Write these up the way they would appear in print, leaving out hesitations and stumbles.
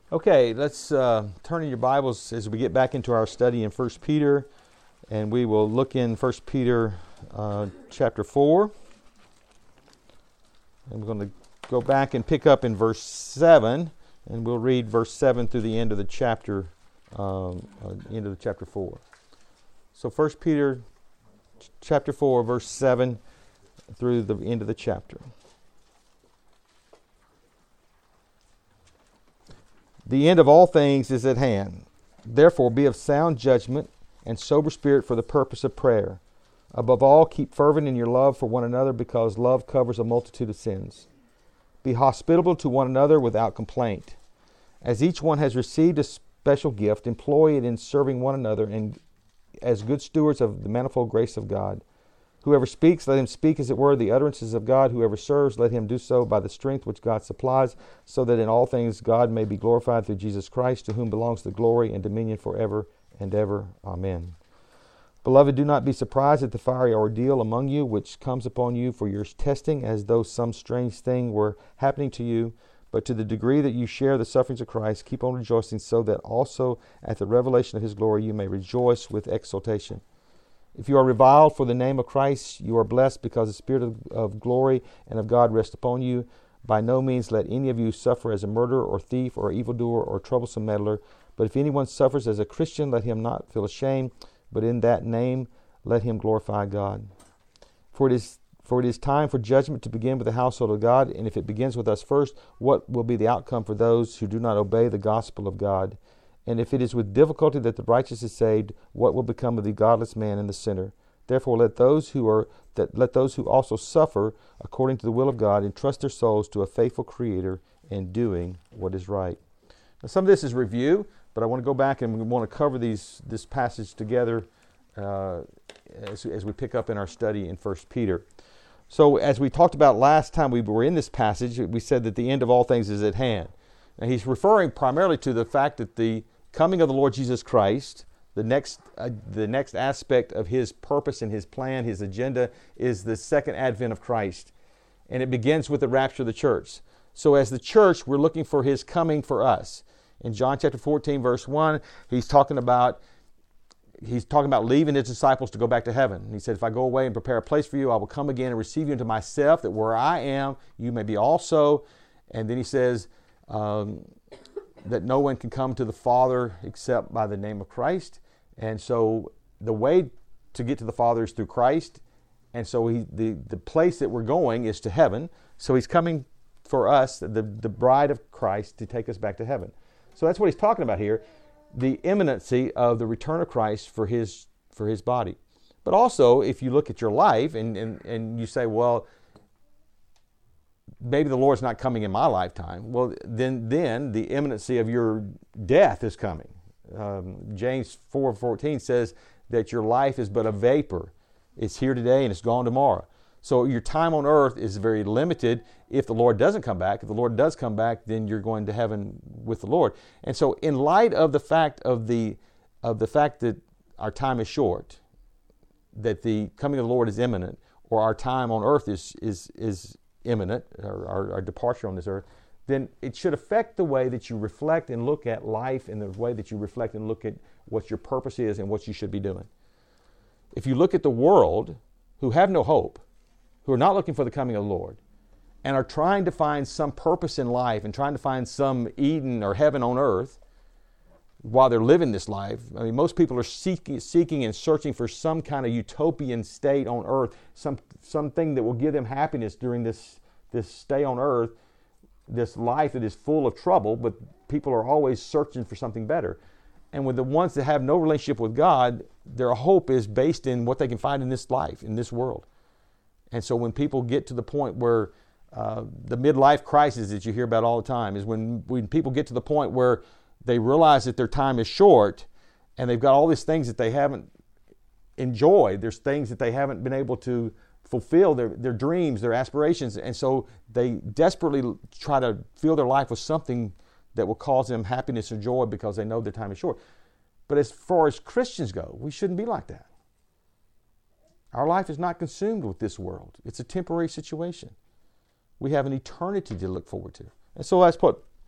Okay, let's turn in your Bibles as we get back into our study in 1 Peter, and we will look in 1 Peter chapter 4. And we're going to go back and pick up in verse 7, and we'll read verse 7 through the end of the chapter, chapter 4. So 1 Peter chapter 4, verse 7 through the end of the chapter. The end of all things is at hand. Therefore, be of sound judgment and sober spirit for the purpose of prayer. Above all, keep fervent in your love for one another, because love covers a multitude of sins. Be hospitable to one another without complaint. As each one has received a special gift, employ it in serving one another and as good stewards of the manifold grace of God. Whoever speaks, let him speak as it were the utterances of God. Whoever serves, let him do so by the strength which God supplies, so that in all things God may be glorified through Jesus Christ, to whom belongs the glory and dominion forever and ever. Amen. Beloved, do not be surprised at the fiery ordeal among you, which comes upon you for your testing, as though some strange thing were happening to you. But to the degree that you share the sufferings of Christ, keep on rejoicing, so that also at the revelation of his glory you may rejoice with exultation. If you are reviled for the name of Christ, you are blessed, because the Spirit of glory and of God rests upon you. By no means let any of you suffer as a murderer or thief or evildoer or troublesome meddler. But if anyone suffers as a Christian, let him not feel ashamed, but in that name let him glorify God. For it is time for judgment to begin with the household of God, and if it begins with us first, what will be the outcome for those who do not obey the gospel of God? And if it is with difficulty that the righteous is saved, what will become of the godless man and the sinner? Therefore let those who also suffer according to the will of God entrust their souls to a faithful Creator in doing what is right. Now, some of this is review, but I want to go back and we want to cover this passage together as we pick up in our study in 1 Peter. So as we talked about last time we were in this passage, we said that the end of all things is at hand. Now he's referring primarily to the fact that the coming of the Lord Jesus Christ, the next aspect of his purpose and his plan, his agenda, is the second advent of Christ. And it begins with the rapture of the church. So as the church, we're looking for his coming for us. In John chapter 14, verse 1, he's talking about leaving his disciples to go back to heaven. He said, if I go away and prepare a place for you, I will come again and receive you into myself, that where I am, you may be also. And then he says, that no one can come to the Father except by the name of Christ. And so the way to get to the Father is through Christ. And so the place that we're going is to heaven. So he's coming for us, the bride of Christ, to take us back to heaven. So that's what he's talking about here, the imminency of the return of Christ for his body. But also, if you look at your life and you say, well, maybe the Lord's not coming in my lifetime. Well, then the imminency of your death is coming. James 4:14 says that your life is but a vapor. It's here today and it's gone tomorrow. So your time on earth is very limited if the Lord doesn't come back. If the Lord does come back, then you're going to heaven with the Lord. And so in light of the fact that our time is short, that the coming of the Lord is imminent, or our time on earth is imminent, our departure on this earth, then it should affect the way that you reflect and look at life, and the way that you reflect and look at what your purpose is and what you should be doing. If you look at the world, who have no hope, who are not looking for the coming of the Lord, and are trying to find some purpose in life and trying to find some Eden or heaven on earth while they're living this life. I mean, most people are seeking and searching for some kind of utopian state on earth, something that will give them happiness during this stay on earth, this life that is full of trouble, but people are always searching for something better. And with the ones that have no relationship with God, their hope is based in what they can find in this life, in this world. And so when people get to the point where the midlife crisis that you hear about all the time is when people get to the point where they realize that their time is short and they've got all these things that they haven't enjoyed. There's things that they haven't been able to fulfill, their dreams, their aspirations. And so they desperately try to fill their life with something that will cause them happiness and joy because they know their time is short. But as far as Christians go, we shouldn't be like that. Our life is not consumed with this world. It's a temporary situation. We have an eternity to look forward to. And so that's what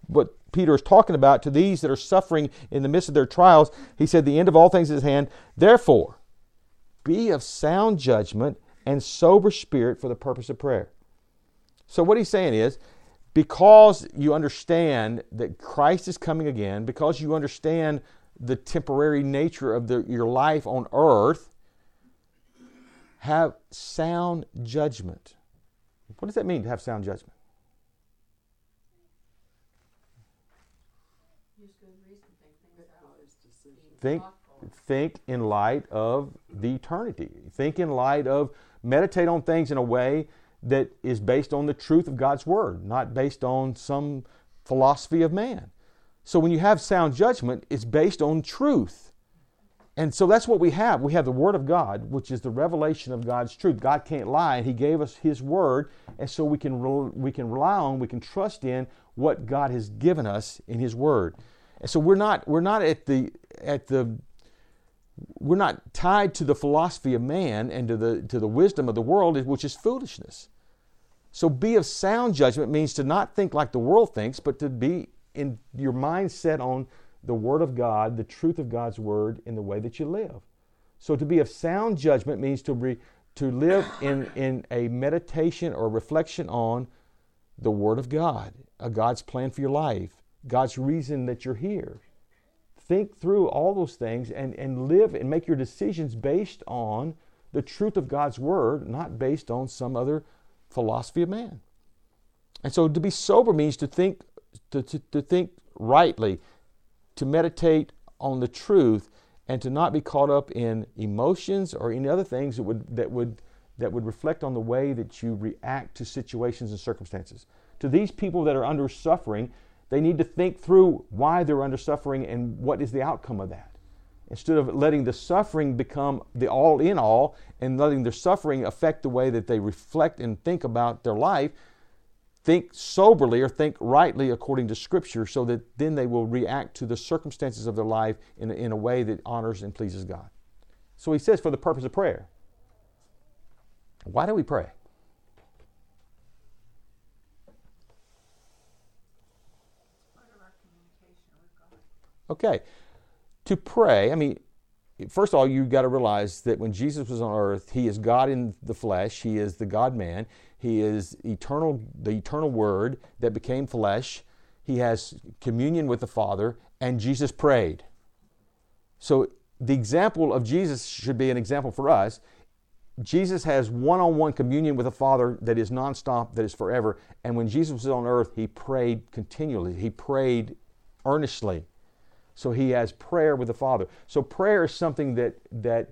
what Peter is talking about to these that are suffering in the midst of their trials. He said, the end of all things is at hand. Therefore, be of sound judgment and sober spirit for the purpose of prayer. So what he's saying is, because you understand that Christ is coming again, because you understand the temporary nature of your life on earth, have sound judgment. What does that mean to have sound judgment? Think in light of the eternity. Think in light of, meditate on things in a way that is based on the truth of God's Word, not based on some philosophy of man. So when you have sound judgment, it's based on truth. And so that's what we have. We have the Word of God, which is the revelation of God's truth. God can't lie, and He gave us His Word, and so we can rely on, we can trust in what God has given us in His Word. And so we're not tied to the philosophy of man and to the wisdom of the world, which is foolishness. So be of sound judgment means to not think like the world thinks, but to be in your mind set on the Word of God, the truth of God's Word in the way that you live. So to be of sound judgment means to live in a meditation or reflection on the Word of God, God's plan for your life, God's reason that you're here. Think through all those things and live and make your decisions based on the truth of God's Word, not based on some other philosophy of man. And so to be sober means to think rightly, to meditate on the truth, and to not be caught up in emotions or any other things that would reflect on the way that you react to situations and circumstances. To these people that are under suffering, they need to think through why they're under suffering and what is the outcome of that. Instead of letting the suffering become the all in all and letting their suffering affect the way that they reflect and think about their life, think soberly or think rightly according to Scripture, so that then they will react to the circumstances of their life in a way that honors and pleases God. So he says, for the purpose of prayer. Why do we pray? Okay, to pray, I mean, first of all, you've got to realize that when Jesus was on earth, He is God in the flesh. He is the God-man. He is the eternal Word that became flesh. He has communion with the Father, and Jesus prayed. So the example of Jesus should be an example for us. Jesus has one-on-one communion with the Father that is nonstop, that is forever. And when Jesus was on earth, He prayed continually. He prayed earnestly. So He has prayer with the Father. So prayer is something that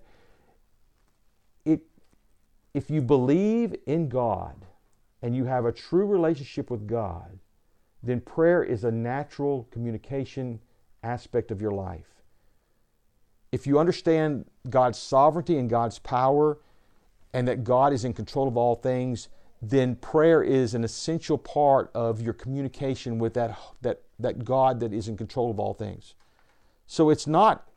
if you believe in God and you have a true relationship with God, then prayer is a natural communication aspect of your life. If you understand God's sovereignty and God's power and that God is in control of all things, then prayer is an essential part of your communication with that God that is in control of all things. So it's not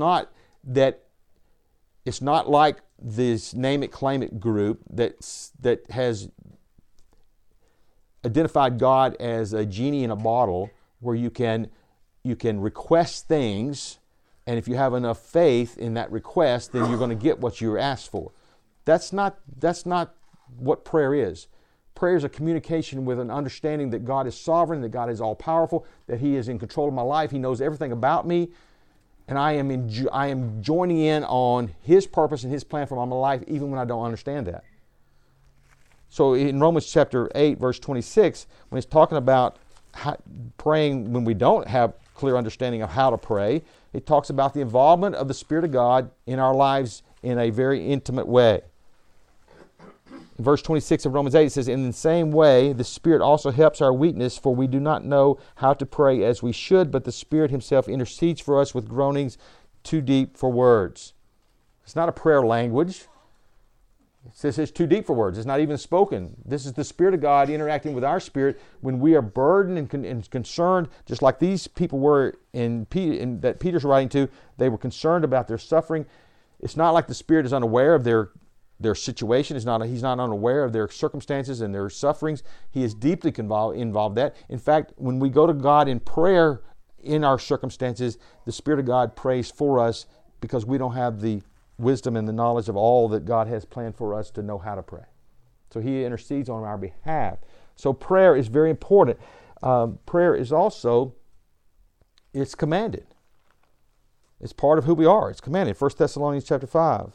like this name it, claim it group that has identified God as a genie in a bottle, where you can request things, and if you have enough faith in that request, then you're going to get what you asked for. That's not what prayer is. Prayer is a communication with an understanding that God is sovereign, that God is all-powerful, that He is in control of my life. He knows everything about me, and I am joining in on His purpose and His plan for my life, even when I don't understand that. So in Romans chapter 8, verse 26, when it's talking about praying when we don't have clear understanding of how to pray, it talks about the involvement of the Spirit of God in our lives in a very intimate way. In verse 26 of Romans 8, it says, in the same way, the Spirit also helps our weakness, for we do not know how to pray as we should, but the Spirit Himself intercedes for us with groanings too deep for words. It's not a prayer language. It says it's too deep for words. It's not even spoken. This is the Spirit of God interacting with our spirit when we are burdened and concerned, just like these people were that Peter's writing to. They were concerned about their suffering. It's not like the Spirit is unaware of their their situation. He's not unaware of their circumstances and their sufferings. He is deeply involved in that. In fact, when we go to God in prayer in our circumstances, the Spirit of God prays for us because we don't have the wisdom and the knowledge of all that God has planned for us to know how to pray. So He intercedes on our behalf. So prayer is very important. Prayer is also, it's commanded. It's part of who we are. It's commanded. 1 Thessalonians chapter 5.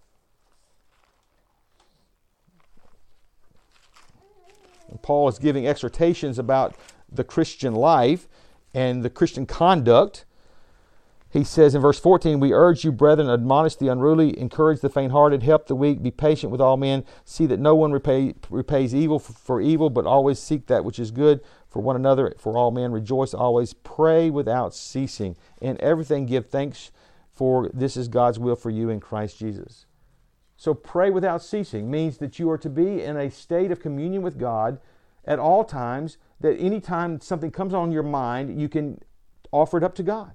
And Paul is giving exhortations about the Christian life and the Christian conduct. He says in verse 14, "We urge you, brethren, admonish the unruly, encourage the faint-hearted, help the weak, be patient with all men. See that no one repays evil for evil, but always seek that which is good for one another, for all men. Rejoice always, pray without ceasing. In everything give thanks, for this is God's will for you in Christ Jesus." So pray without ceasing means that you are to be in a state of communion with God at all times, that any time something comes on your mind, you can offer it up to God.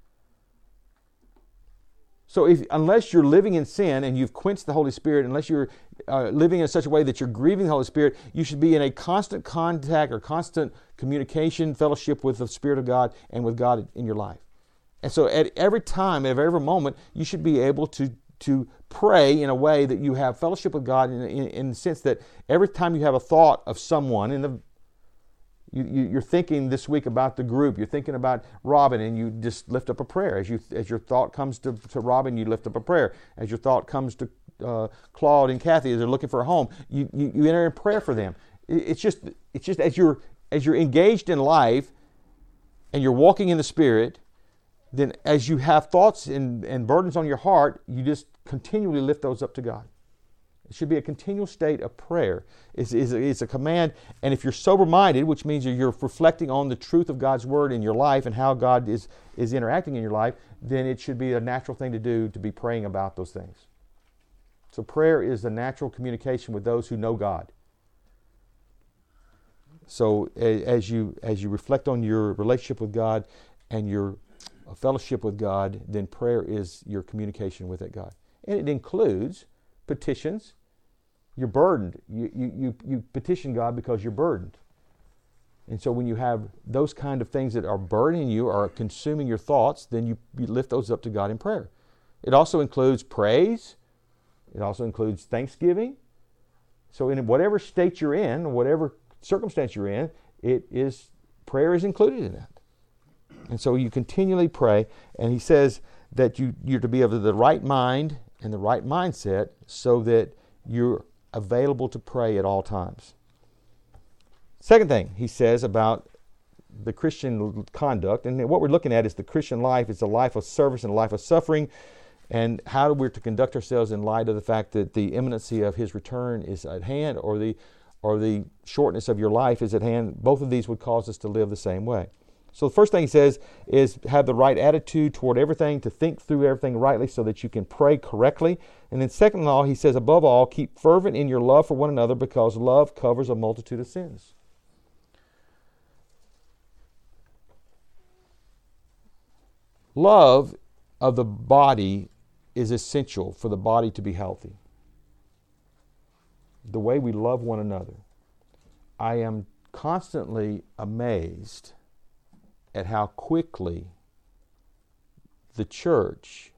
So unless you're living in sin and you've quenched the Holy Spirit, unless you're living in such a way that you're grieving the Holy Spirit, you should be in a constant contact or constant communication, fellowship with the Spirit of God and with God in your life. And so at every time, at every moment, you should be able to pray in a way that you have fellowship with God in the sense that every time you have a thought of someone, you're thinking this week about the group, you're thinking about Robin, and you just lift up a prayer. As your thought comes to Robin, you lift up a prayer. As your thought comes to Claude and Kathy as they're looking for a home, you enter in prayer for them. It's just as you're engaged in life and you're walking in the Spirit, then as you have thoughts and burdens on your heart, you just continually lift those up to God. It should be a continual state of prayer. It's a command. And if you're sober-minded, which means you're reflecting on the truth of God's Word in your life and how God is interacting in your life, then it should be a natural thing to do to be praying about those things. So prayer is a natural communication with those who know God. So as you reflect on your relationship with God and your fellowship with God, then prayer is your communication with that God. And it includes petitions. You're burdened. You petition God because you're burdened. And so when you have those kind of things that are burdening you or consuming your thoughts, then you lift those up to God in prayer. It also includes praise. It also includes thanksgiving. So in whatever state you're in, whatever circumstance you're in, prayer is included in that. And so you continually pray, and he says that you're to be of the right mind and the right mindset so that you're available to pray at all times. Second thing he says about the Christian conduct, and what we're looking at is the Christian life is a life of service and a life of suffering, and how we're to conduct ourselves in light of the fact that the imminency of his return is at hand, or the shortness of your life is at hand. Both of these would cause us to live the same way. So the first thing he says is have the right attitude toward everything, to think through everything rightly so that you can pray correctly. And then second of all, he says, above all, keep fervent in your love for one another, because love covers a multitude of sins. Love of the body is essential for the body to be healthy. The way we love one another. I am constantly amazed at how quickly the church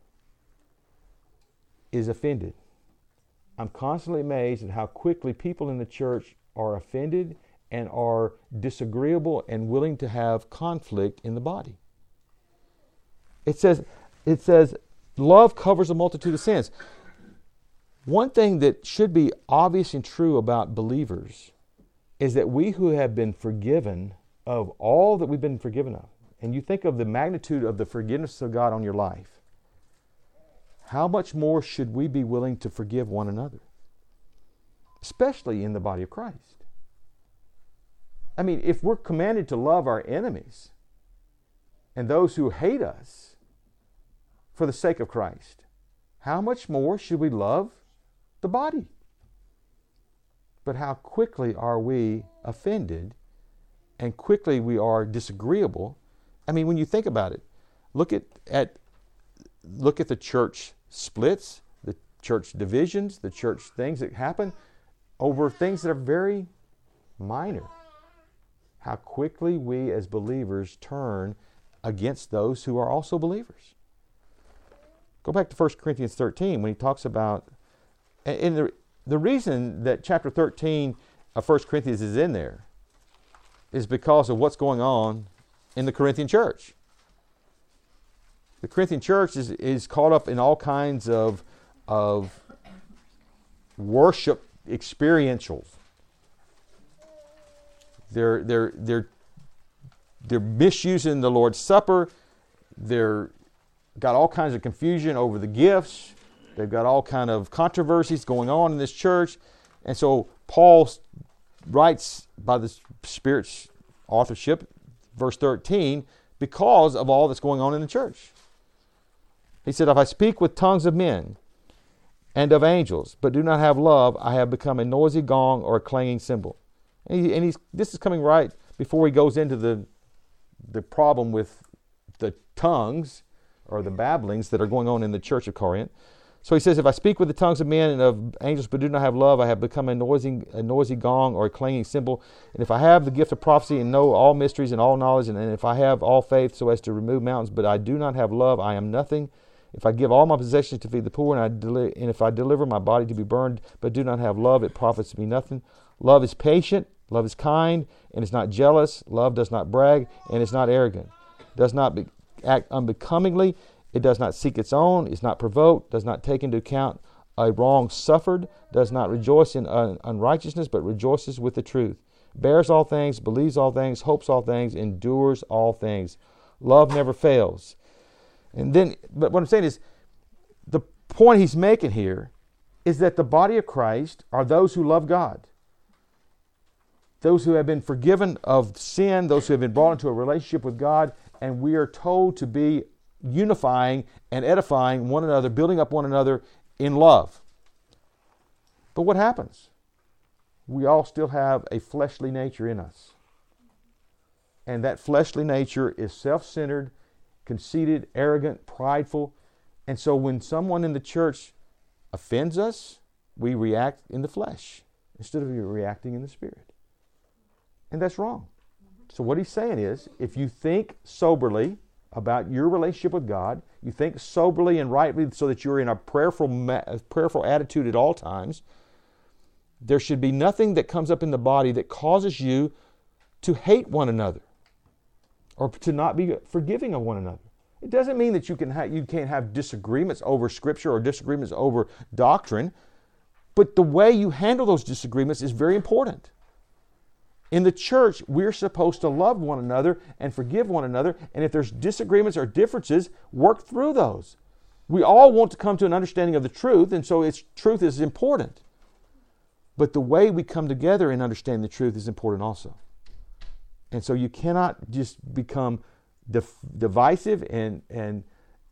is offended. I'm constantly amazed at how quickly people in the church are offended and are disagreeable and willing to have conflict in the body. It says, love covers a multitude of sins. One thing that should be obvious and true about believers is that we who have been forgiven of all that we've been forgiven of, and you think of the magnitude of the forgiveness of God on your life, how much more should we be willing to forgive one another? Especially in the body of Christ. I mean, if we're commanded to love our enemies and those who hate us for the sake of Christ, how much more should we love the body? But how quickly are we offended and quickly we are disagreeable. I mean, when you think about it, look at the church splits, the church divisions, the church things that happen over things that are very minor. How quickly we as believers turn against those who are also believers. Go back to 1 Corinthians 13 when he talks about, and the reason that chapter 13 of 1 Corinthians is in there is because of what's going on in the Corinthian church. The Corinthian church is caught up in all kinds of worship experientials. They're misusing the Lord's Supper. They're got all kinds of confusion over the gifts. They've got all kind of controversies going on in this church. And so Paul writes by the Spirit's authorship, verse 13, because of all that's going on in the church. He said, if I speak with tongues of men and of angels, but do not have love, I have become a noisy gong or a clanging cymbal. And this is coming right before he goes into the problem with the tongues or the babblings that are going on in the church of Corinth. So he says, if I speak with the tongues of men and of angels but do not have love, I have become a noisy gong or a clanging cymbal. And if I have the gift of prophecy and know all mysteries and all knowledge, and if I have all faith so as to remove mountains, but I do not have love, I am nothing. If I give all my possessions to feed the poor, and if I deliver my body to be burned, but do not have love, it profits me nothing. Love is patient, love is kind, and is not jealous. Love does not brag, and is not arrogant. Does not act unbecomingly. It does not seek its own, is not provoked, does not take into account a wrong suffered, does not rejoice in unrighteousness, but rejoices with the truth. Bears all things, believes all things, hopes all things, endures all things. Love never fails. And then, but what I'm saying is, the point he's making here is that the body of Christ are those who love God. Those who have been forgiven of sin, those who have been brought into a relationship with God, and we are told to be unifying and edifying one another, building up one another in love. But what happens? We all still have a fleshly nature in us. And that fleshly nature is self-centered, conceited, arrogant, prideful. And so when someone in the church offends us, we react in the flesh instead of reacting in the spirit. And that's wrong. So what he's saying is, if you think soberly about your relationship with God, you think soberly and rightly so that you're in a prayerful attitude at all times, there should be nothing that comes up in the body that causes you to hate one another or to not be forgiving of one another. It doesn't mean that you can't have disagreements over Scripture or disagreements over doctrine, but the way you handle those disagreements is very important. In the church, we're supposed to love one another and forgive one another. And if there's disagreements or differences, work through those. We all want to come to an understanding of the truth, and so truth is important. But the way we come together in understanding the truth is important also. And so you cannot just become divisive and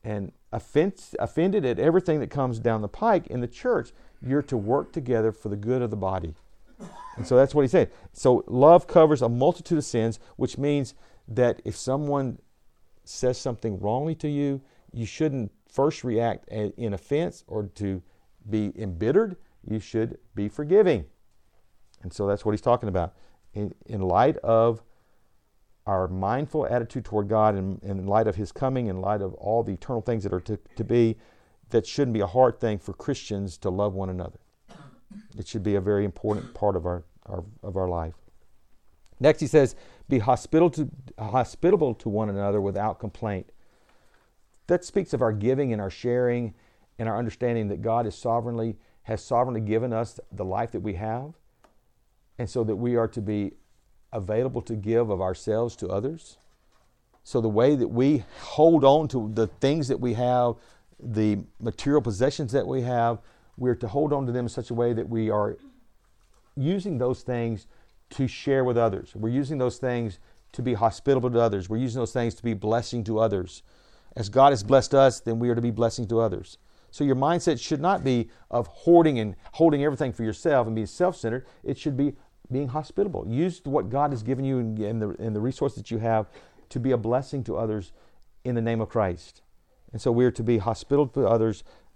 offended at everything that comes down the pike in the church. You're to work together for the good of the body. And so that's what he said. So love covers a multitude of sins, which means that if someone says something wrongly to you, you shouldn't first react in offense or to be embittered. You should be forgiving. And so that's what he's talking about. In light of our mindful attitude toward God, and in light of his coming, in light of all the eternal things that are to be, that shouldn't be a hard thing for Christians to love one another. It should be a very important part of our life. Next he says, be hospitable to one another without complaint. That speaks of our giving and our sharing and our understanding that God has sovereignly given us the life that we have, and so that we are to be available to give of ourselves to others. So the way that we hold on to the things that we have, the material possessions that we have, we're to hold on to them in such a way that we are using those things to share with others. We're using those things to be hospitable to others. We're using those things to be blessing to others. As God has blessed us, then we are to be blessing to others. So your mindset should not be of hoarding and holding everything for yourself and being self-centered. It should be being hospitable. Use what God has given you and the resources that you have to be a blessing to others in the name of Christ. And so we are to be hospitable to others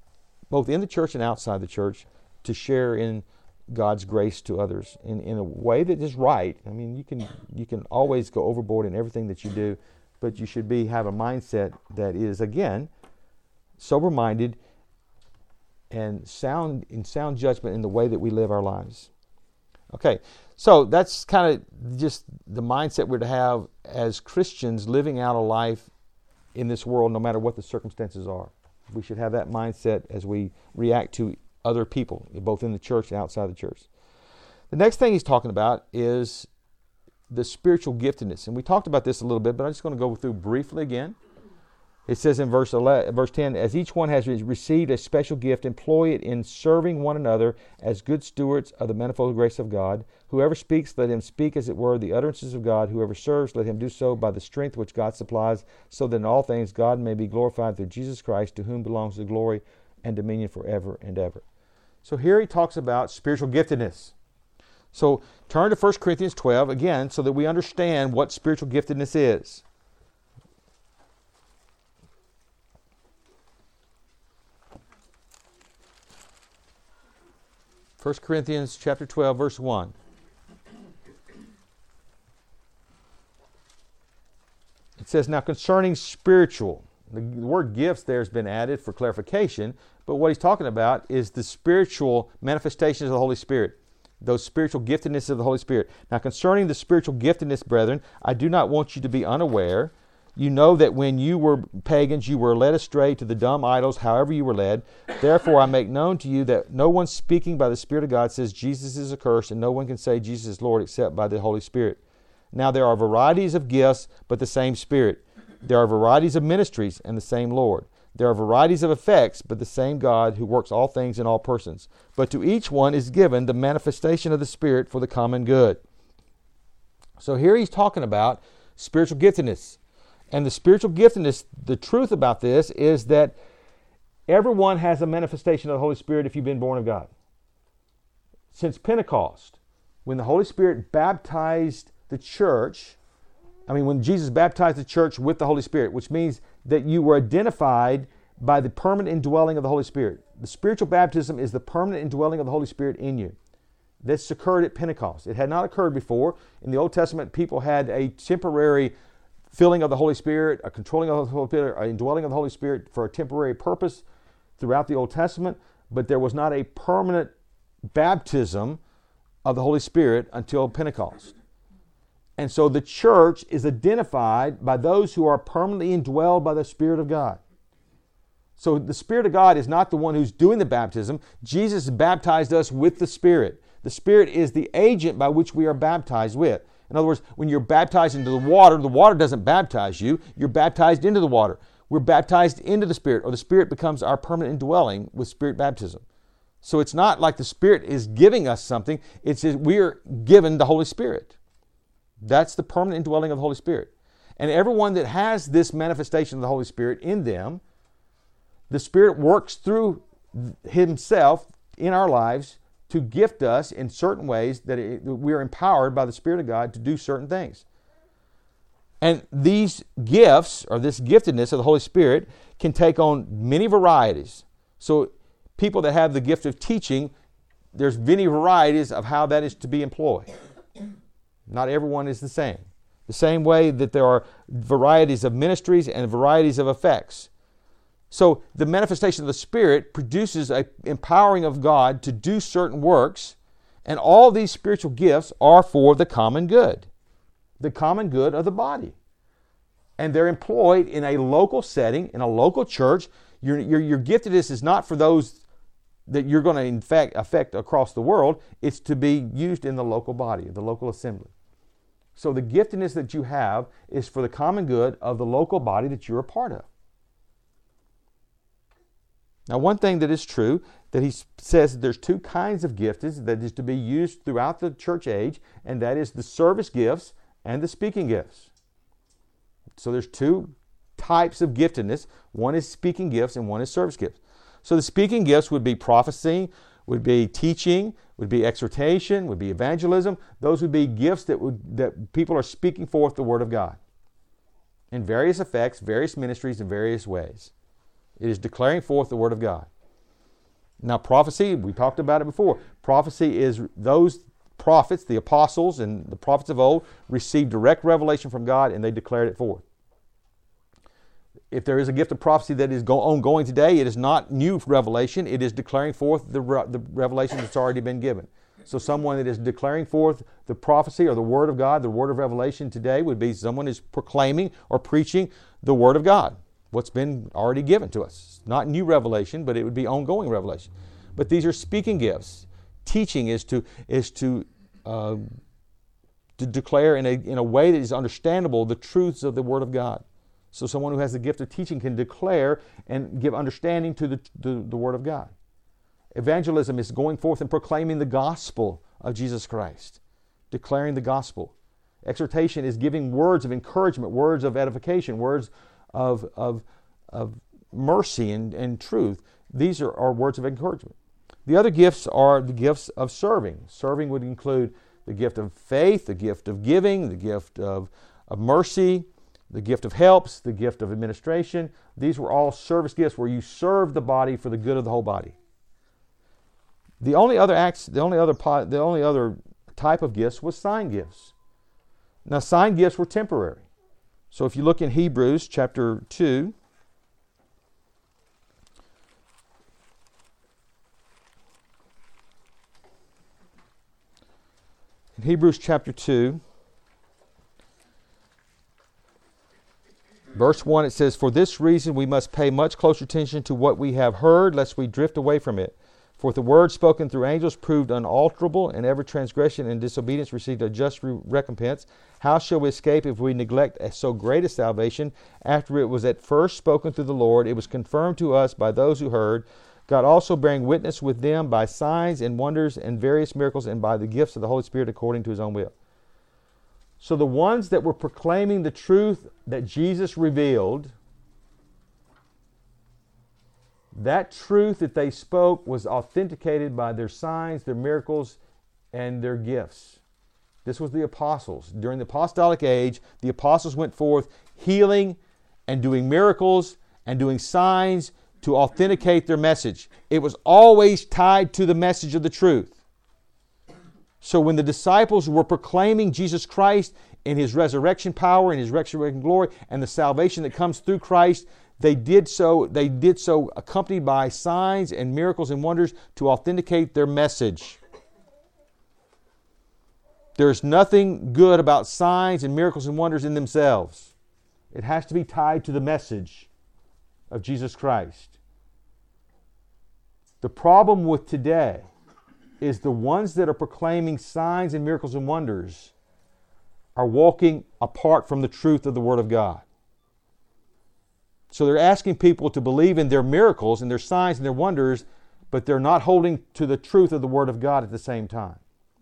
both in the church and outside the church, to share in God's grace to others in a way that is right. I mean, you can always go overboard in everything that you do, but you should have a mindset that is, again, sober-minded and sound judgment in the way that we live our lives. Okay, so that's kind of just the mindset we're to have as Christians living out a life in this world, no matter what the circumstances are. We should have that mindset as we react to other people, both in the church and outside the church. The next thing he's talking about is the spiritual giftedness. And we talked about this a little bit, but I'm just going to go through briefly again. It says in verse 10, as each one has received a special gift, employ it in serving one another as good stewards of the manifold grace of God. Whoever speaks, let him speak as it were the utterances of God. Whoever serves, let him do so by the strength which God supplies, so that in all things God may be glorified through Jesus Christ, to whom belongs the glory and dominion forever and ever. So here he talks about spiritual giftedness. So turn to 1 Corinthians 12 again so that we understand what spiritual giftedness is. 1 Corinthians chapter 12, verse 1. It says, now concerning spiritual, the word gifts there has been added for clarification, but what he's talking about is the spiritual manifestations of the Holy Spirit, those spiritual giftedness of the Holy Spirit. Now concerning the spiritual giftedness, brethren, I do not want you to be unaware. You know that when you were pagans, you were led astray to the dumb idols, however you were led. Therefore, I make known to you that no one speaking by the Spirit of God says Jesus is accursed, and no one can say Jesus is Lord except by the Holy Spirit. Now there are varieties of gifts, but the same Spirit. There are varieties of ministries, and the same Lord. There are varieties of effects, but the same God who works all things in all persons. But to each one is given the manifestation of the Spirit for the common good. So here he's talking about spiritual giftedness. And the spiritual giftedness, the truth about this is that everyone has a manifestation of the Holy Spirit if you've been born of God. Since Pentecost, when the Holy Spirit baptized the church, when Jesus baptized the church with the Holy Spirit, which means that you were identified by the permanent indwelling of the Holy Spirit. The spiritual baptism is the permanent indwelling of the Holy Spirit in you. This occurred at Pentecost. It had not occurred before. In the Old Testament, people had a temporary filling of the Holy Spirit, a controlling of the Holy Spirit, an indwelling of the Holy Spirit for a temporary purpose throughout the Old Testament, but there was not a permanent baptism of the Holy Spirit until Pentecost. And so the church is identified by those who are permanently indwelled by the Spirit of God. So the Spirit of God is not the one who's doing the baptism. Jesus baptized us with the Spirit. The Spirit is the agent by which we are baptized with. In other words, when you're baptized into the water doesn't baptize you. You're baptized into the water. We're baptized into the Spirit, or the Spirit becomes our permanent indwelling with Spirit baptism. So it's not like the Spirit is giving us something. It's just we're given the Holy Spirit. That's the permanent indwelling of the Holy Spirit. And everyone that has this manifestation of the Holy Spirit in them, the Spirit works through Himself in our lives to gift us in certain ways that we are empowered by the Spirit of God to do certain things. And these gifts, or this giftedness of the Holy Spirit, can take on many varieties. So people that have the gift of teaching, there's many varieties of how that is to be employed. Not everyone is the same. The same way that there are varieties of ministries and varieties of effects. So the manifestation of the Spirit produces an empowering of God to do certain works, and all these spiritual gifts are for the common good of the body. And they're employed in a local setting, in a local church. Your giftedness is not for those that you're going to in fact affect across the world. It's to be used in the local body, the local assembly. So the giftedness that you have is for the common good of the local body that you're a part of. Now, one thing that is true, that he says that there's two kinds of gifts that is to be used throughout the church age, and that is the service gifts and the speaking gifts. So there's two types of giftedness. One is speaking gifts and one is service gifts. So the speaking gifts would be prophecy, would be teaching, would be exhortation, would be evangelism. Those would be gifts that people are speaking forth the Word of God in various effects, various ministries, in various ways. It is declaring forth the Word of God. Now, prophecy, we talked about it before. Prophecy is those prophets, the apostles and the prophets of old, received direct revelation from God and they declared it forth. If there is a gift of prophecy that is ongoing today, it is not new revelation. It is declaring forth the revelation that's already been given. So someone that is declaring forth the prophecy or the Word of God, the Word of revelation today would be someone who's proclaiming or preaching the Word of God, what's been already given to us. Not new revelation, but it would be ongoing revelation. But these are speaking gifts. Teaching is to declare in a way that is understandable the truths of the Word of God. So someone who has the gift of teaching can declare and give understanding to the Word of God. Evangelism is going forth and proclaiming the gospel of Jesus Christ, declaring the gospel. Exhortation is giving words of encouragement, words of edification, words of mercy and truth. These are words of encouragement. The other gifts are the gifts of serving. Serving would include the gift of faith, the gift of giving, the gift of mercy, the gift of helps, the gift of administration. These were all service gifts where you serve the body for the good of the whole body. The only other type of gifts was sign gifts. Now, sign gifts were temporary. So if you look in Hebrews chapter 2, in Hebrews chapter 2, verse 1, it says, "For this reason we must pay much closer attention to what we have heard, lest we drift away from it. For if the word spoken through angels proved unalterable, and every transgression and disobedience received a just recompense, how shall we escape if we neglect so great a salvation? After it was at first spoken through the Lord, it was confirmed to us by those who heard, God also bearing witness with them by signs and wonders and various miracles, and by the gifts of the Holy Spirit according to His own will." So the ones that were proclaiming the truth that Jesus revealed, that truth that they spoke was authenticated by their signs, their miracles, and their gifts. This was the apostles. During the apostolic age, the apostles went forth healing and doing miracles and doing signs to authenticate their message. It was always tied to the message of the truth. So when the disciples were proclaiming Jesus Christ in His resurrection power, in His resurrection glory, and the salvation that comes through Christ, they did so accompanied by signs and miracles and wonders to authenticate their message. There's nothing good about signs and miracles and wonders in themselves. It has to be tied to the message of Jesus Christ. The problem with today is the ones that are proclaiming signs and miracles and wonders are walking apart from the truth of the Word of God. So they're asking people to believe in their miracles and their signs and their wonders, but they're not holding to the truth of the Word of God at the same time.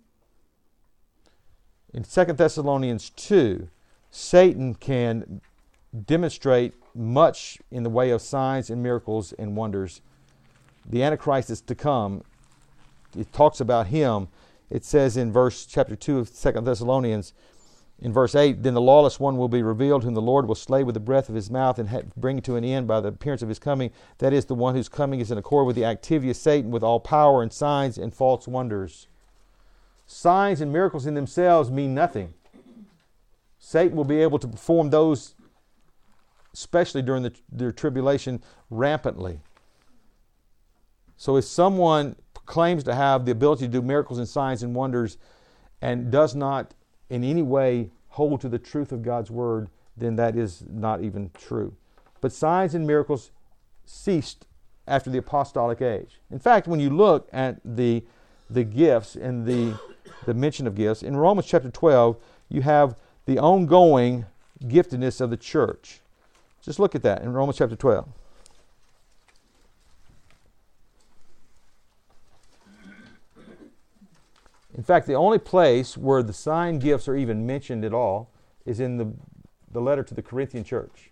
In 2 Thessalonians 2, Satan can demonstrate much in the way of signs and miracles and wonders. The Antichrist is to come. It talks about him. It says in chapter 2 of 2 Thessalonians, in verse 8, "Then the lawless one will be revealed, whom the Lord will slay with the breath of His mouth and bring to an end by the appearance of His coming. That is, the one whose coming is in accord with the activity of Satan, with all power and signs and false wonders." Signs and miracles in themselves mean nothing. Satan will be able to perform those, especially during their tribulation, rampantly. So if someone claims to have the ability to do miracles and signs and wonders and does not in any way hold to the truth of God's Word, then that is not even true. But signs and miracles ceased after the apostolic age. In fact, when you look at the gifts and the mention of gifts, in Romans chapter 12, you have the ongoing giftedness of the church. Just look at that in Romans chapter 12. In fact, the only place where the sign gifts are even mentioned at all is in the letter to the Corinthian church.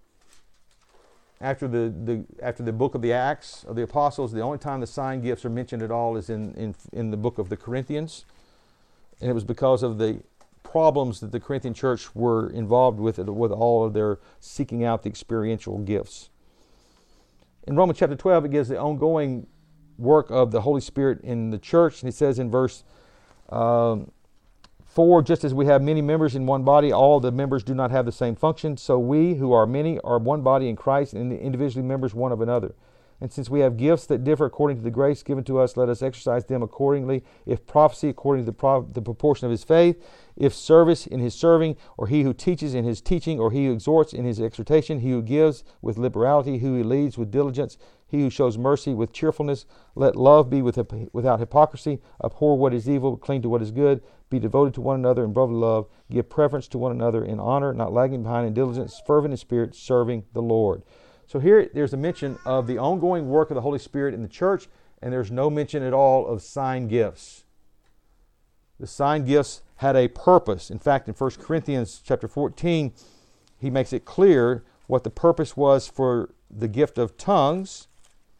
After the book of the Acts of the Apostles, the only time the sign gifts are mentioned at all is in the book of the Corinthians. And it was because of the problems that the Corinthian church were involved with all of their seeking out the experiential gifts. In Romans chapter 12, it gives the ongoing work of the Holy Spirit in the church. And he says in verse 4, just as we have many members in one body, all the members do not have the same function. So we, who are many, are one body in Christ, and individually members one of another. And since we have gifts that differ according to the grace given to us, let us exercise them accordingly. If prophecy, according to the proportion of his faith. If service, in his serving. Or he who teaches, in his teaching. Or he who exhorts, in his exhortation. He who gives, with liberality. He who leads, with diligence. He who shows mercy, with cheerfulness. Let love be without hypocrisy. Abhor what is evil, cling to what is good. Be devoted to one another in brotherly love. Give preference to one another in honor, not lagging behind in diligence, fervent in spirit, serving the Lord. So here there's a mention of the ongoing work of the Holy Spirit in the church, and there's no mention at all of sign gifts. The sign gifts had a purpose. In fact, in 1 Corinthians chapter 14, he makes it clear what the purpose was for the gift of tongues.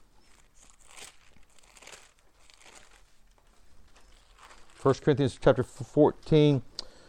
First Corinthians chapter 14,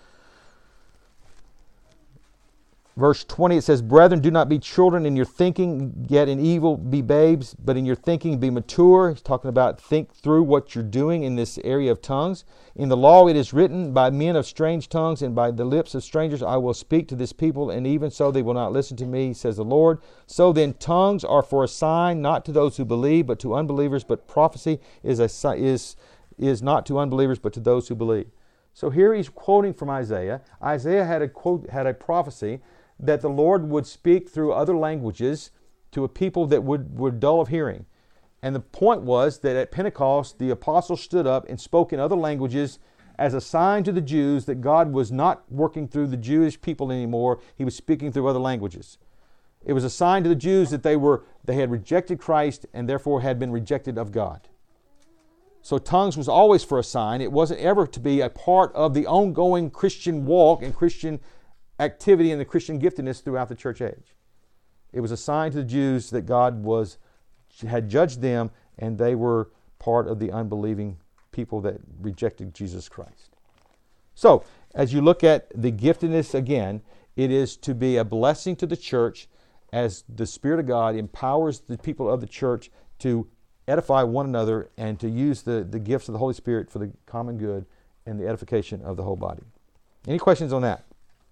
verse 20, it says, Brethren, do not be children in your thinking, yet in evil be babes, but in your thinking be mature. He's talking about think through what you're doing in this area of tongues. In the law it is written, by men of strange tongues and by the lips of strangers I will speak to this people, and even so they will not listen to me, says the Lord. So then tongues are for a sign, not to those who believe, but to unbelievers. But prophecy is not to unbelievers, but to those who believe. So here he's quoting from Isaiah. Isaiah had a prophecy that the Lord would speak through other languages to a people that were dull of hearing. And the point was that at Pentecost, the apostles stood up and spoke in other languages as a sign to the Jews that God was not working through the Jewish people anymore. He was speaking through other languages. It was a sign to the Jews that they had rejected Christ and therefore had been rejected of God. So tongues was always for a sign. It wasn't ever to be a part of the ongoing Christian walk and Christian activity and the Christian giftedness throughout the church age. It was a sign to the Jews that God had judged them, and they were part of the unbelieving people that rejected Jesus Christ. So, as you look at the giftedness again, it is to be a blessing to the church as the Spirit of God empowers the people of the church to edify one another and to use the gifts of the Holy Spirit for the common good and the edification of the whole body. Any questions on that?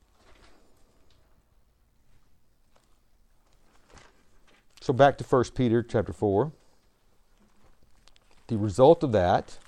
So back to 1 Peter chapter 4. The result of that,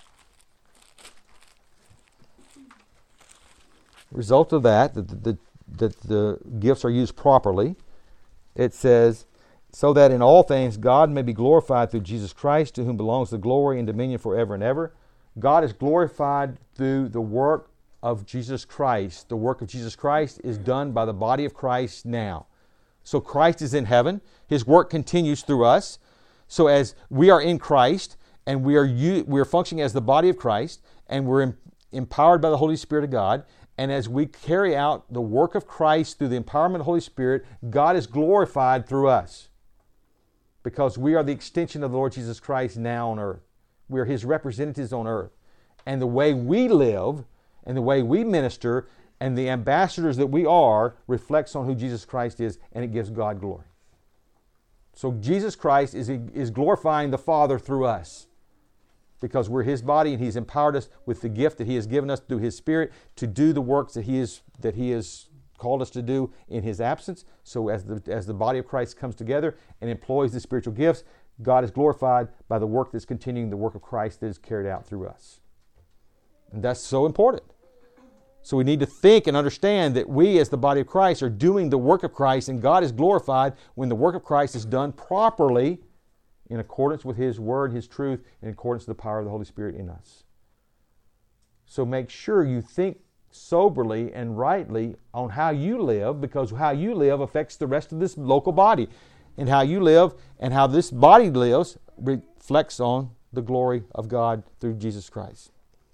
that the gifts are used properly, it says, so that in all things God may be glorified through Jesus Christ, to whom belongs the glory and dominion forever and ever. God is glorified through the work of Jesus Christ. The work of Jesus Christ is done by the body of Christ now. So Christ is in heaven. His work continues through us. So as we are in Christ and we are functioning as the body of Christ, and we're empowered by the Holy Spirit of God, and as we carry out the work of Christ through the empowerment of the Holy Spirit, God is glorified through us because we are the extension of the Lord Jesus Christ now on earth. We are His representatives on earth. And the way we live and the way we minister and the ambassadors that we are reflects on who Jesus Christ is, and it gives God glory. So Jesus Christ is glorifying the Father through us because we're His body, and He's empowered us with the gift that He has given us through His Spirit to do the works that He has called us to do in His absence. So as the body of Christ comes together and employs the spiritual gifts, God is glorified by the work that's continuing, the work of Christ that is carried out through us. And that's so important. So we need to think and understand that we as the body of Christ are doing the work of Christ, and God is glorified when the work of Christ is done properly in accordance with His Word, His truth, in accordance with the power of the Holy Spirit in us. So make sure you think soberly and rightly on how you live, because how you live affects the rest of this local body. And how you live and how this body lives reflects on the glory of God through Jesus Christ.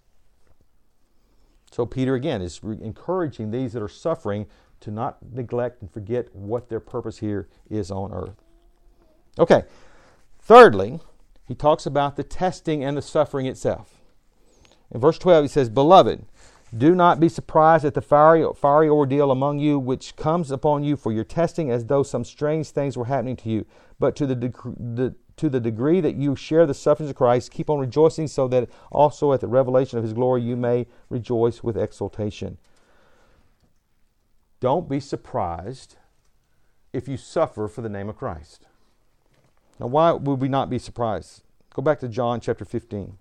So Peter, again, is encouraging these that are suffering to not neglect and forget what their purpose here is on earth. Okay, thirdly, he talks about the testing and the suffering itself. In verse 12, he says, Beloved, do not be surprised at the fiery ordeal among you, which comes upon you for your testing, as though some strange things were happening to you, but to to the degree that you share the sufferings of Christ, keep on rejoicing, so that also at the revelation of his glory you may rejoice with exultation. Don't be surprised if you suffer for the name of Christ. Now, why would we not be surprised? Go back to John chapter 15.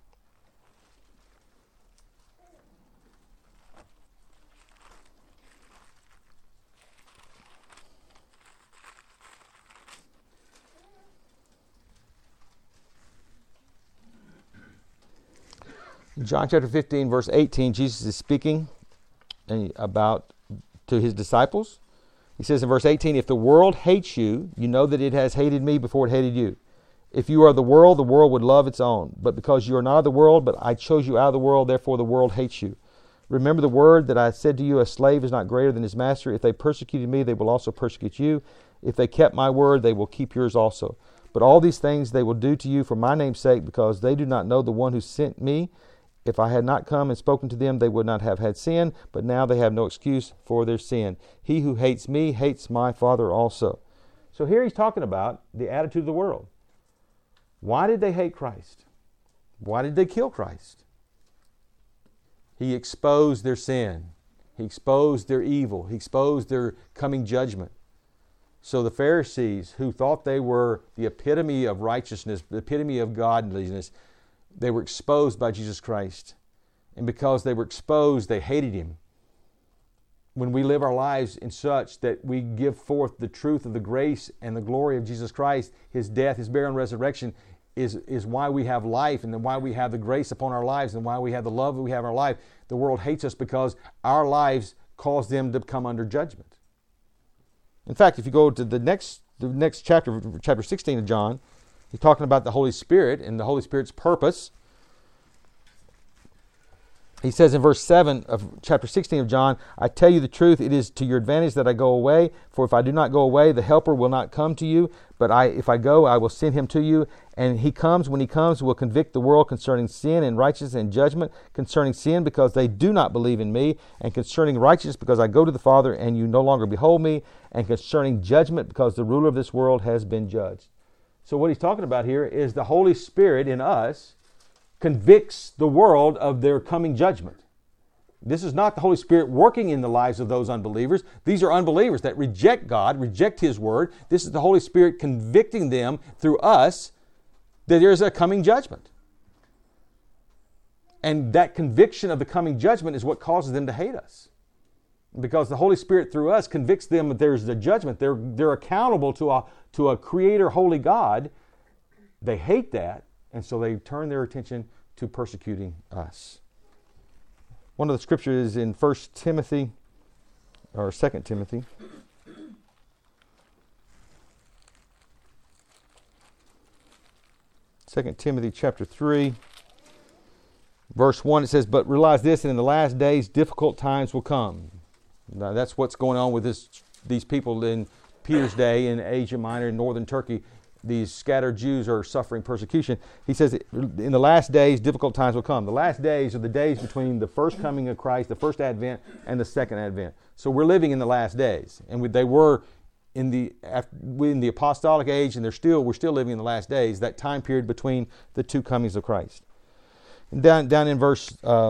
In John chapter 15, verse 18, Jesus is speaking about to his disciples. He says in verse 18, if the world hates you, you know that it has hated me before it hated you. If you are the world would love its own. But because you are not of the world, but I chose you out of the world, therefore the world hates you. Remember the word that I said to you, a slave is not greater than his master. If they persecuted me, they will also persecute you. If they kept my word, they will keep yours also. But all these things they will do to you for my name's sake, because they do not know the one who sent me. If I had not come and spoken to them, they would not have had sin, but now they have no excuse for their sin. He who hates me hates my Father also. So here he's talking about the attitude of the world. Why did they hate Christ? Why did they kill Christ? He exposed their sin. He exposed their evil. He exposed their coming judgment. So the Pharisees, who thought they were the epitome of righteousness, the epitome of godliness, they were exposed by Jesus Christ. And because they were exposed, they hated him. When we live our lives in such that we give forth the truth of the grace and the glory of Jesus Christ, his death, his burial and resurrection is why we have life, and then why we have the grace upon our lives, and why we have the love that we have in our life. The world hates us because our lives cause them to come under judgment. In fact, if you go to the next chapter, chapter 16 of John, he's talking about the Holy Spirit and the Holy Spirit's purpose. He says in verse 7 of chapter 16 of John, I tell you the truth, it is to your advantage that I go away. For if I do not go away, the Helper will not come to you. But if I go, I will send him to you. And when he comes, will convict the world concerning sin and righteousness and judgment. Concerning sin, because they do not believe in me. And concerning righteousness, because I go to the Father, and you no longer behold me. And concerning judgment, because the ruler of this world has been judged. So what he's talking about here is the Holy Spirit in us convicts the world of their coming judgment. This is not the Holy Spirit working in the lives of those unbelievers. These are unbelievers that reject God, reject his word. This is the Holy Spirit convicting them through us that there is a coming judgment. And that conviction of the coming judgment is what causes them to hate us. Because the Holy Spirit through us convicts them that there's the judgment. They're accountable to a creator, holy God. They hate that, and so they turn their attention to persecuting us. One of the scriptures is in 1 Timothy, or 2 Timothy. 2 Timothy chapter 3, verse 1, it says, but realize this, and in the last days difficult times will come. Now that's what's going on with these people in Peter's day in Asia Minor and northern Turkey. These scattered Jews are suffering persecution. He says, in the last days, difficult times will come. The last days are the days between the first coming of Christ, the first advent, and the second advent. So we're living in the last days. And they were in the apostolic age, and we're still living in the last days, that time period between the two comings of Christ. And down in verse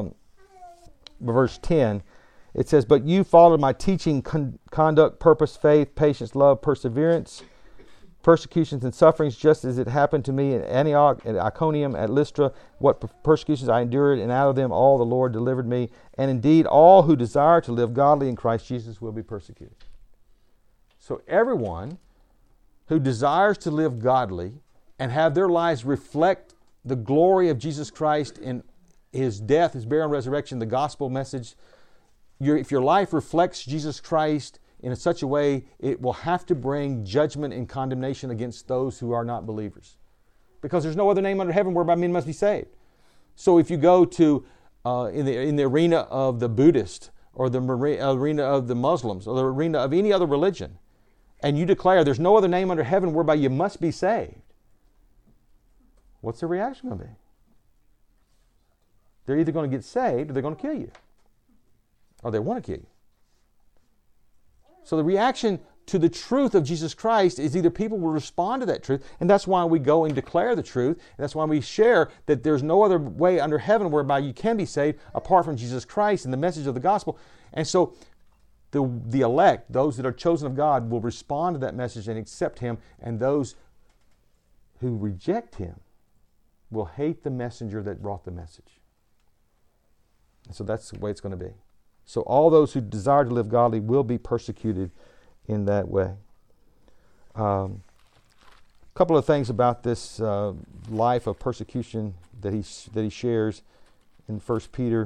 10, it says, but you followed my teaching, conduct, purpose, faith, patience, love, perseverance, persecutions and sufferings, just as it happened to me at Antioch, at Iconium, at Lystra, what persecutions I endured, and out of them all the Lord delivered me. And indeed, all who desire to live godly in Christ Jesus will be persecuted. So everyone who desires to live godly and have their lives reflect the glory of Jesus Christ in his death, his burial, and resurrection, the gospel message, if your life reflects Jesus Christ in such a way, it will have to bring judgment and condemnation against those who are not believers. Because there's no other name under heaven whereby men must be saved. So if you go to, in the arena of the Buddhist, or the arena of the Muslims, or the arena of any other religion, and you declare there's no other name under heaven whereby you must be saved, what's the reaction going to be? They're either going to get saved or they're going to kill you. Or they want to kill you. So the reaction to the truth of Jesus Christ is either people will respond to that truth, and that's why we go and declare the truth, and that's why we share that there's no other way under heaven whereby you can be saved apart from Jesus Christ and the message of the gospel. And so the elect, those that are chosen of God, will respond to that message and accept Him, and those who reject Him will hate the messenger that brought the message. And so that's the way it's going to be. So all those who desire to live godly will be persecuted in that way. A couple of things about this life of persecution that he shares in 1 Peter.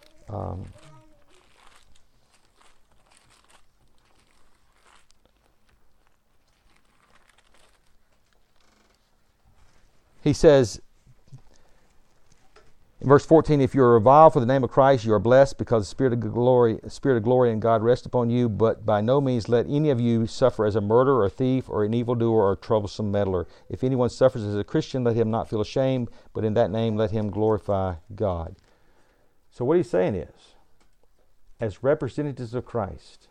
He says, in verse 14, if you are reviled for the name of Christ, you are blessed, because the Spirit of glory and God rest upon you. But by no means let any of you suffer as a murderer, or a thief, or an evildoer, or a troublesome meddler. If anyone suffers as a Christian, let him not feel ashamed, but in that name let him glorify God. So what he's saying is, as representatives of Christ,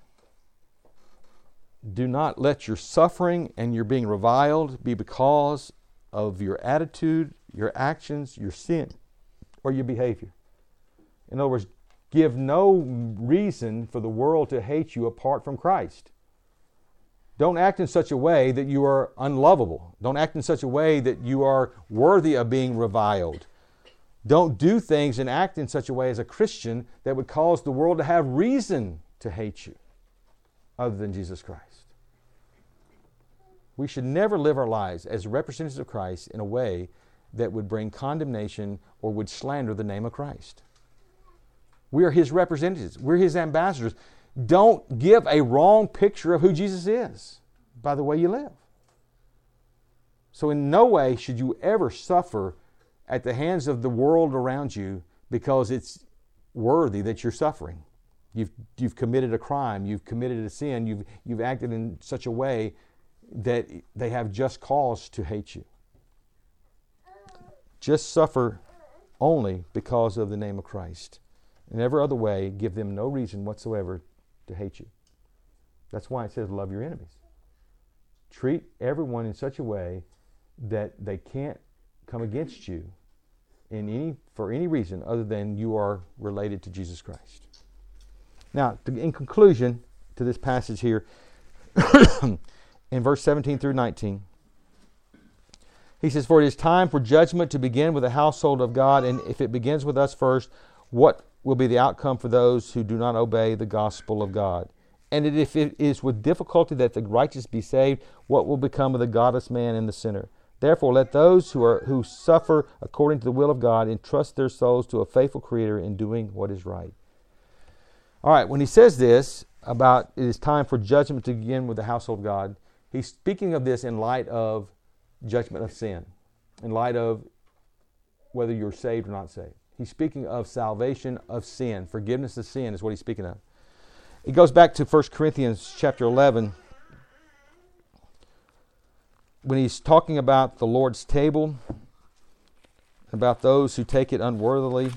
do not let your suffering and your being reviled be because of your attitude, your actions, your sin, or your behavior. In other words, give no reason for the world to hate you apart from Christ. Don't act in such a way that you are unlovable. Don't act in such a way that you are worthy of being reviled. Don't do things and act in such a way as a Christian that would cause the world to have reason to hate you other than Jesus Christ. We should never live our lives as representatives of Christ in a way that would bring condemnation or would slander the name of Christ. We are His representatives. We're His ambassadors. Don't give a wrong picture of who Jesus is by the way you live. So in no way should you ever suffer at the hands of the world around you because it's worthy that you're suffering. You've committed a crime. You've committed a sin. You've acted in such a way that they have just cause to hate you. Just suffer only because of the name of Christ. In every other way, give them no reason whatsoever to hate you. That's why it says love your enemies. Treat everyone in such a way that they can't come against you for any reason other than you are related to Jesus Christ. Now, in conclusion to this passage here, in verse 17 through 19, he says, for it is time for judgment to begin with the household of God, and if it begins with us first, what will be the outcome for those who do not obey the gospel of God? And if it is with difficulty that the righteous be saved, what will become of the godless man and the sinner? Therefore, let those who suffer according to the will of God entrust their souls to a faithful Creator in doing what is right. All right, when he says this about it is time for judgment to begin with the household of God, he's speaking of this in light of judgment of sin, in light of whether you're saved or not saved. He's speaking of salvation of sin. Forgiveness of sin is what he's speaking of. It goes back to 1 Corinthians chapter 11 when he's talking about the Lord's table, about those who take it unworthily.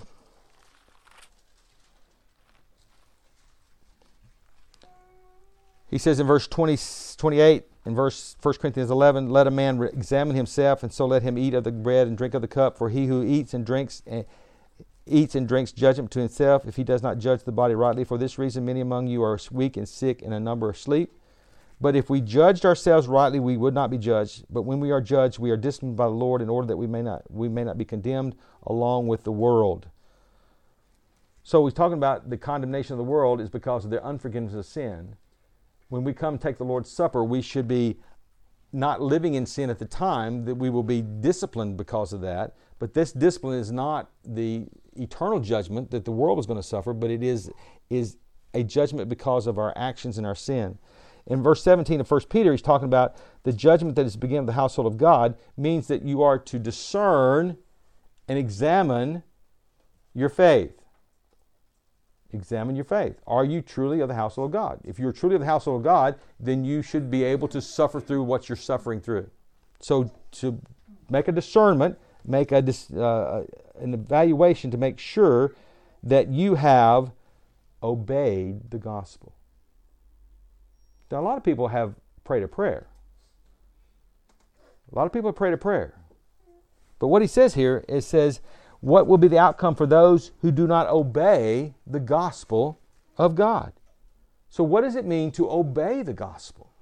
He says in verse 28, in verse 1 Corinthians 11, let a man examine himself, and so let him eat of the bread and drink of the cup. For he who eats and drinks judgment to himself, if he does not judge the body rightly. For this reason many among you are weak and sick, and a number are asleep. But if we judged ourselves rightly, we would not be judged. But when we are judged, we are disciplined by the Lord, in order that we may not be condemned along with the world. So he's talking about the condemnation of the world is because of their unforgiveness of sin. When we come take the Lord's Supper, we should be not living in sin at the time, that we will be disciplined because of that. But this discipline is not the eternal judgment that the world is going to suffer, but it is a judgment because of our actions and our sin. In verse 17 of 1 Peter, he's talking about the judgment that is beginning of the household of God means that you are to discern and examine your faith. Examine your faith. Are you truly of the household of God? If you're truly of the household of God, then you should be able to suffer through what you're suffering through. So to make a discernment, make an evaluation to make sure that you have obeyed the gospel. Now, a lot of people have prayed a prayer. A lot of people have prayed a prayer. But what he says here, it says, what will be the outcome for those who do not obey the gospel of God? So what does it mean to obey the gospel?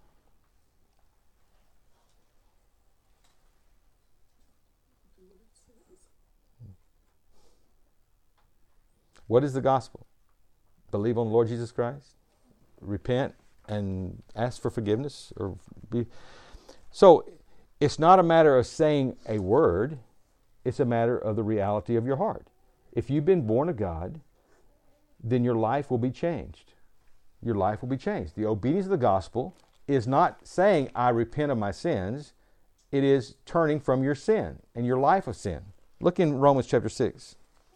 What is the gospel? Believe on the Lord Jesus Christ, repent, and ask for forgiveness. So it's not a matter of saying a word. It's a matter of the reality of your heart. If you've been born of God, then your life will be changed. Your life will be changed. The obedience of the gospel is not saying, I repent of my sins. It is turning from your sin and your life of sin. Look in Romans chapter 6.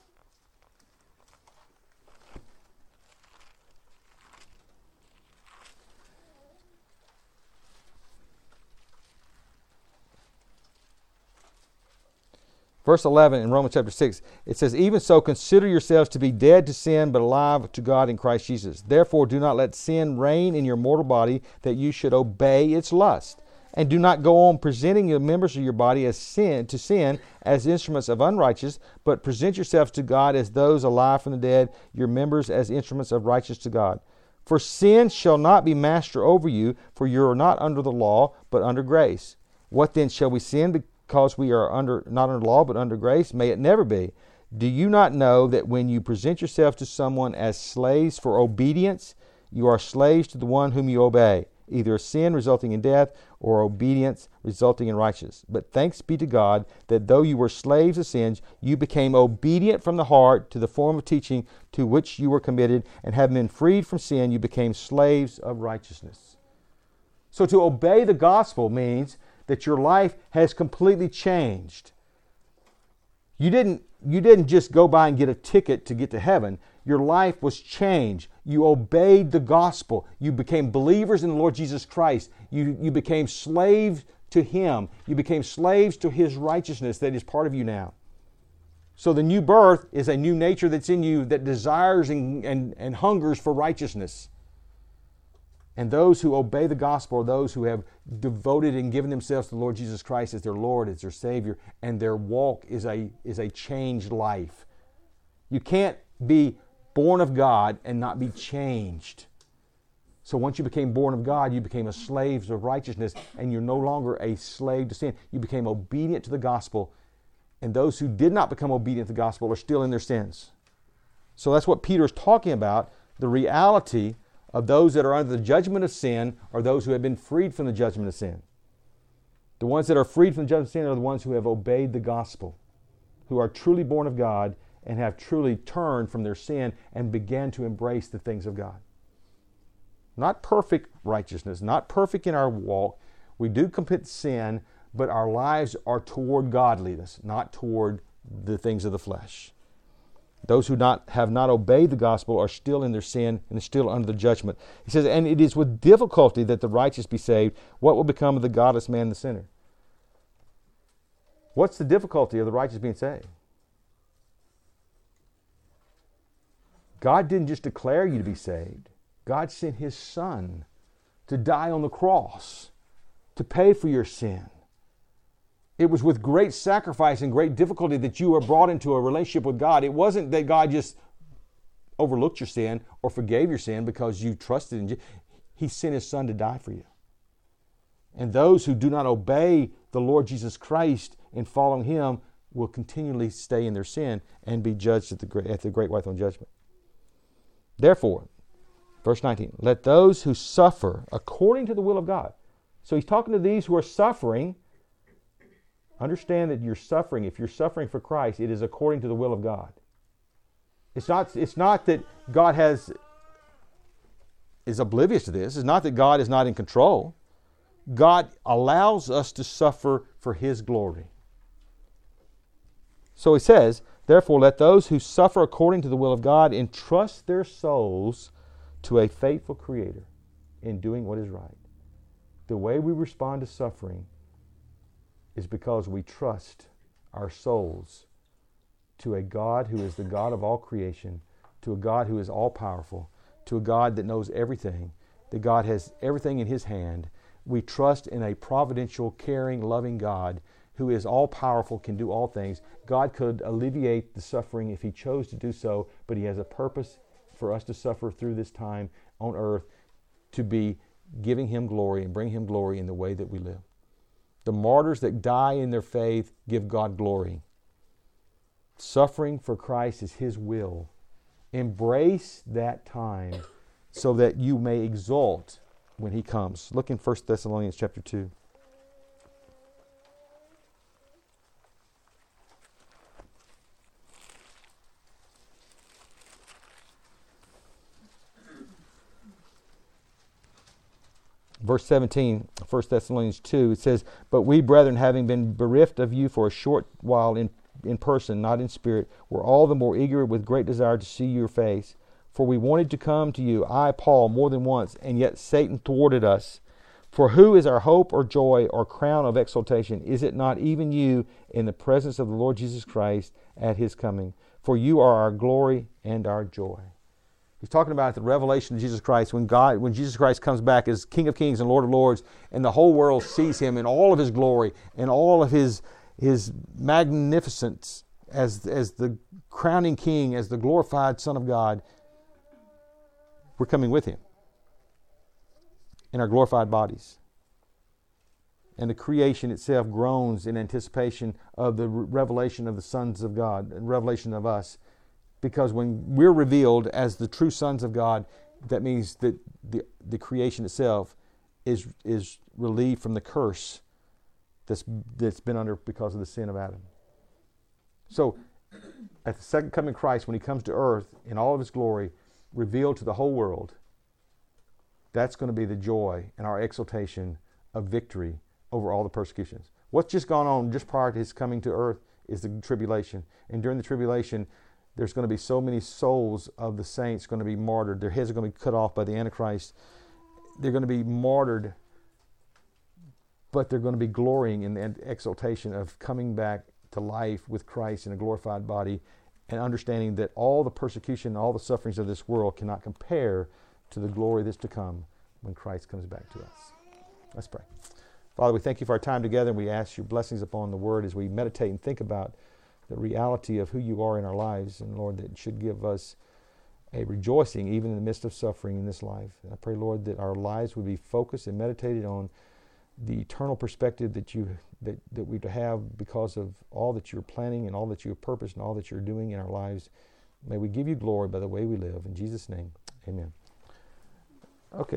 Verse 11 in Romans chapter 6, it says, even so consider yourselves to be dead to sin, but alive to God in Christ Jesus. Therefore do not let sin reign in your mortal body, that you should obey its lust. And do not go on presenting the members of your body as sin as instruments of unrighteousness, but present yourselves to God as those alive from the dead, your members as instruments of righteousness to God. For sin shall not be master over you, for you are not under the law, but under grace. What then, shall we sin because we are not under law, but under grace? May it never be. Do you not know that when you present yourself to someone as slaves for obedience, you are slaves to the one whom you obey, either sin resulting in death or obedience resulting in righteousness? But thanks be to God that though you were slaves of sins, you became obedient from the heart to the form of teaching to which you were committed, and having been freed from sin, you became slaves of righteousness. So to obey the gospel means that your life has completely changed. You didn't just go by and get a ticket to get to heaven. Your life was changed. You obeyed the gospel. You became believers in the Lord Jesus Christ. You became slaves to Him. You became slaves to His righteousness that is part of you now. So the new birth is a new nature that's in you that desires and hungers for righteousness. And those who obey the gospel are those who have devoted and given themselves to the Lord Jesus Christ as their Lord, as their Savior, and their walk is a changed life. You can't be born of God and not be changed. So once you became born of God, you became a slave of righteousness, and you're no longer a slave to sin. You became obedient to the gospel, and those who did not become obedient to the gospel are still in their sins. So that's what Peter is talking about, the reality of those that are under the judgment of sin are those who have been freed from the judgment of sin. The ones that are freed from the judgment of sin are the ones who have obeyed the gospel, who are truly born of God and have truly turned from their sin and began to embrace the things of God. Not perfect righteousness, not perfect in our walk. We do commit sin, but our lives are toward godliness, not toward the things of the flesh. Those who have not obeyed the gospel are still in their sin and still under the judgment. He says, and it is with difficulty that the righteous be saved. What will become of the godless man and the sinner? What's the difficulty of the righteous being saved? God didn't just declare you to be saved. God sent His Son to die on the cross to pay for your sin. It was with great sacrifice and great difficulty that you were brought into a relationship with God. It wasn't that God just overlooked your sin or forgave your sin because you trusted in Jesus. He sent His Son to die for you. And those who do not obey the Lord Jesus Christ in following Him will continually stay in their sin and be judged at the great white throne judgment. Therefore, verse 19, let those who suffer according to the will of God. So he's talking to these who are suffering. Understand that you're suffering. If you're suffering for Christ, it is according to the will of God. It's not that God is oblivious to this. It's not that God is not in control. God allows us to suffer for His glory. So he says, therefore let those who suffer according to the will of God entrust their souls to a faithful Creator in doing what is right. The way we respond to suffering is because we trust our souls to a God who is the God of all creation, to a God who is all-powerful, to a God that knows everything, that God has everything in His hand. We trust in a providential, caring, loving God who is all-powerful, can do all things. God could alleviate the suffering if He chose to do so, but He has a purpose for us to suffer through this time on earth to be giving Him glory and bring Him glory in the way that we live. The martyrs that die in their faith give God glory. Suffering for Christ is His will. Embrace that time so that you may exult when He comes. Look in 1 Thessalonians chapter 2. Verse 17, 1 Thessalonians 2, it says, "But we, brethren, having been bereft of you for a short while in person, not in spirit, were all the more eager with great desire to see your face. For we wanted to come to you, I, Paul, more than once, and yet Satan thwarted us. For who is our hope or joy or crown of exaltation? Is it not even you in the presence of the Lord Jesus Christ at His coming? For you are our glory and our joy." He's talking about the revelation of Jesus Christ when Jesus Christ comes back as King of Kings and Lord of Lords, and the whole world sees Him in all of His glory and all of His magnificence as the crowning King, as the glorified Son of God. We're coming with Him in our glorified bodies. And the creation itself groans in anticipation of the revelation of the sons of God, and revelation of us. Because when we're revealed as the true sons of God, that means that the creation itself is relieved from the curse that's been under because of the sin of Adam. So, at the second coming of Christ, when He comes to earth in all of His glory, revealed to the whole world, that's going to be the joy and our exaltation of victory over all the persecutions. What's just gone on just prior to His coming to earth is the tribulation. And during the tribulation, there's going to be so many souls of the saints going to be martyred. Their heads are going to be cut off by the Antichrist. They're going to be martyred, but they're going to be glorying in the exaltation of coming back to life with Christ in a glorified body, and understanding that all the persecution, all the sufferings of this world cannot compare to the glory that's to come when Christ comes back to us. Let's pray. Father, we thank You for our time together, and we ask Your blessings upon the Word as we meditate and think about the reality of who You are in our lives. And Lord, that should give us a rejoicing even in the midst of suffering in this life. And I pray, Lord, that our lives would be focused and meditated on the eternal perspective that we have because of all that You're planning and all that You have purposed and all that You're doing in our lives. May we give You glory by the way we live. In Jesus' name, amen. Okay.